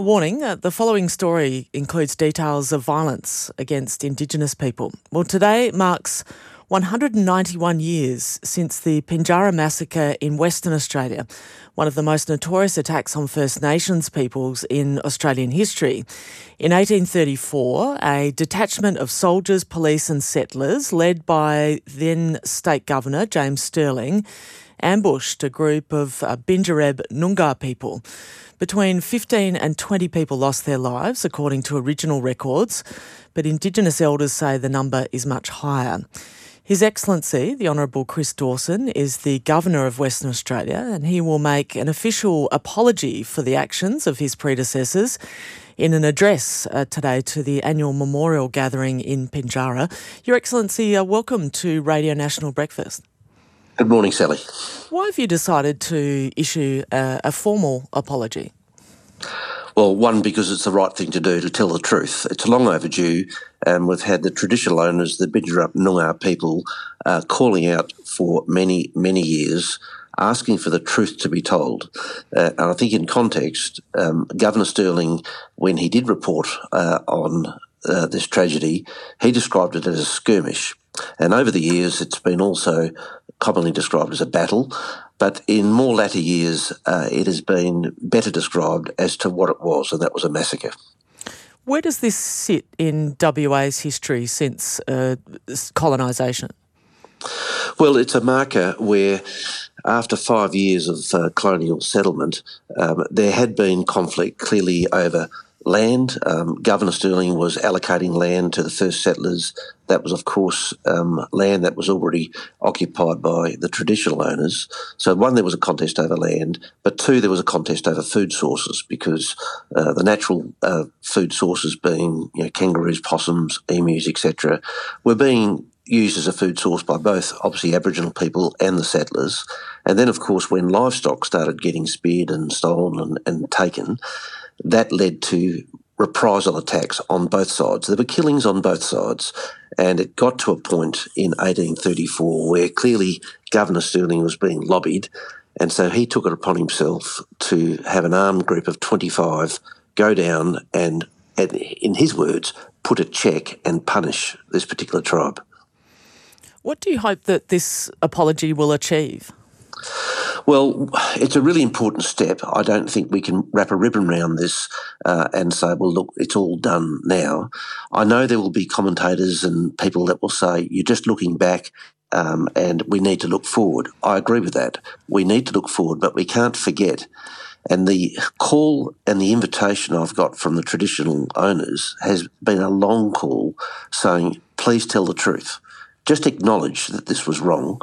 warning, the following story includes details of violence against Indigenous people. Well, today marks 191 years since the Pinjarra massacre in Western Australia, one of the most notorious attacks on First Nations peoples in Australian history. In 1834, a detachment of soldiers, police and settlers, led by then State Governor James Stirling, ambushed a group of Bindjareb Noongar people. Between 15 and 20 people lost their lives, according to original records, but Indigenous elders say the number is much higher. His Excellency, the Honourable Chris Dawson, is the Governor of Western Australia, and he will make an official apology for the actions of his predecessors in an address today to the annual memorial gathering in Pinjarra. Your Excellency, welcome to Radio National Breakfast. Good morning, Sally. Why have you decided to issue a formal apology? Well, one, because it's the right thing to do, to tell the truth. It's long overdue, and we've had the traditional owners, the Bindjarra Noongar people, calling out for many, many years, asking for the truth to be told. And I think in context, Governor Stirling, when he did report on this tragedy, he described it as a skirmish. And over the years, it's been also commonly described as a battle, but in more latter years, it has been better described as to what it was, and that was a massacre. Where does this sit in WA's history since colonisation? Well, it's a marker where, after 5 years of colonial settlement, there had been conflict clearly over land. Governor Stirling was allocating land to the first settlers. That was, of course, land that was already occupied by the traditional owners. So, one, there was a contest over land, but two, there was a contest over food sources, because the natural food sources being kangaroos, possums, emus, etc., were being used as a food source by both, obviously, Aboriginal people and the settlers. And then, of course, when livestock started getting speared and stolen and taken, that led to reprisal attacks on both sides. There were killings on both sides, and it got to a point in 1834 where clearly Governor Stirling was being lobbied, and so he took it upon himself to have an armed group of 25 go down and in his words, put a check and punish this particular tribe. What do you hope that this apology will achieve? Well, it's a really important step. I don't think we can wrap a ribbon around this and say, well, look, it's all done now. I know there will be commentators and people that will say, you're just looking back and we need to look forward. I agree with that. We need to look forward, but we can't forget. And the call and the invitation I've got from the traditional owners has been a long call saying, please tell the truth. Just acknowledge that this was wrong.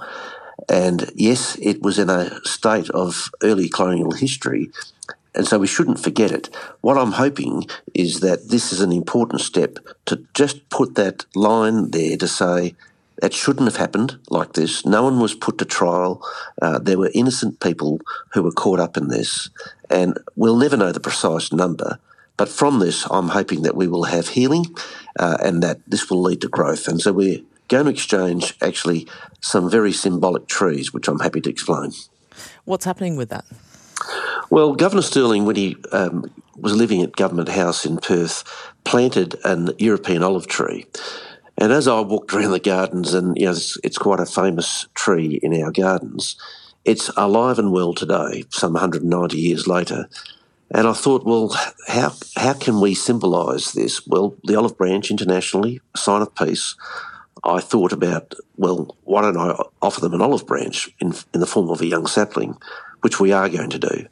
And yes, it was in a state of early colonial history, and so we shouldn't forget it. What I'm hoping is that this is an important step to just put that line there to say that shouldn't have happened like this. No one was put to trial. There were innocent people who were caught up in this, and we'll never know the precise number. But from this, I'm hoping that we will have healing and that this will lead to growth. And so we're going to exchange actually some very symbolic trees, which I'm happy to explain. What's happening with that? Well, Governor Stirling, when he was living at Government House in Perth, planted an European olive tree. And as I walked around the gardens, and it's quite a famous tree in our gardens, it's alive and well today, some 190 years later. And I thought, well, how can we symbolise this? Well, the olive branch internationally, a sign of peace. I thought about, well, why don't I offer them an olive branch in the form of a young sapling, which we are going to do.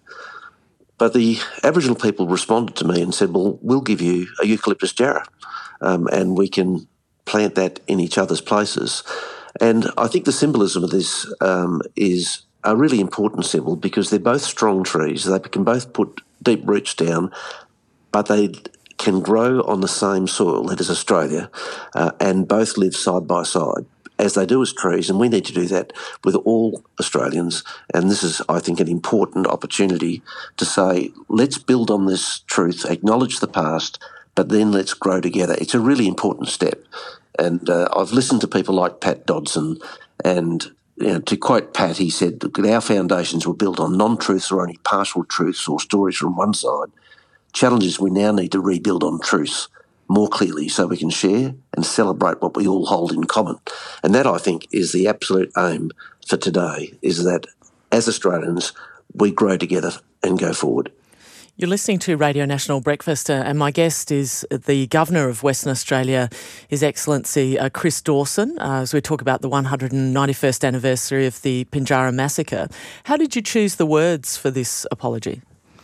But the Aboriginal people responded to me and said, well, we'll give you a eucalyptus jarrah and we can plant that in each other's places. And I think the symbolism of this is a really important symbol because they're both strong trees. They can both put deep roots down, but they can grow on the same soil, that is Australia, and both live side by side, as they do as trees, and we need to do that with all Australians. And this is, I think, an important opportunity to say, let's build on this truth, acknowledge the past, but then let's grow together. It's a really important step. And I've listened to people like Pat Dodson, and to quote Pat, he said, our foundations were built on non-truths or only partial truths or stories from one side. Challenge is we now need to rebuild on truth more clearly so we can share and celebrate what we all hold in common. And that, I think, is the absolute aim for today, is that as Australians, we grow together and go forward. You're listening to Radio National Breakfast, and my guest is the Governor of Western Australia, His Excellency Chris Dawson, as we talk about the 191st anniversary of the Pinjarra Massacre. How did you choose the words for this apology?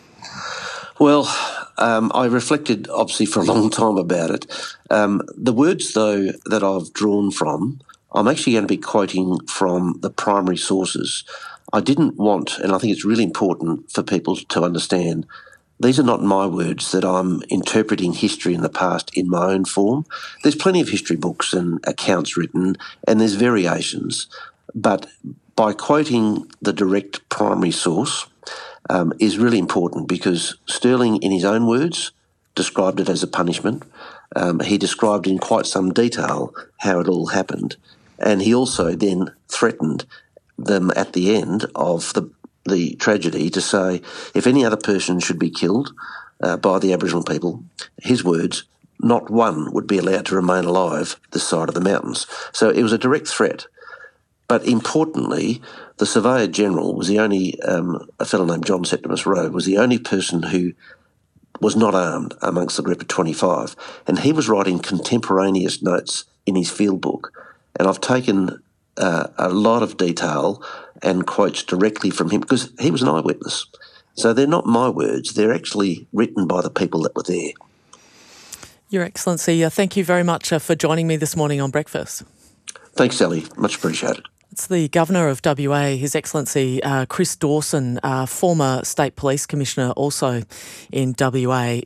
Well, I reflected obviously for a long time about it. The words, though, that I've drawn from, I'm actually going to be quoting from the primary sources. I didn't want, and I think it's really important for people to understand, these are not my words that I'm interpreting history in the past in my own form. There's plenty of history books and accounts written, and there's variations. But by quoting the direct primary source is really important, because Stirling, in his own words, described it as a punishment. He described in quite some detail how it all happened. And he also then threatened them at the end of the tragedy to say, if any other person should be killed by the Aboriginal people, his words, not one would be allowed to remain alive this side of the mountains. So it was a direct threat. But importantly, the Surveyor General was the only, a fellow named John Septimus Rowe, was the only person who was not armed amongst the group of 25. And he was writing contemporaneous notes in his field book. And I've taken a lot of detail and quotes directly from him, because he was an eyewitness. So they're not my words, they're actually written by the people that were there. Your Excellency, thank you very much for joining me this morning on Breakfast. Thanks, Sally. Much appreciated. It's the Governor of WA, His Excellency Chris Dawson, former State Police Commissioner also in WA.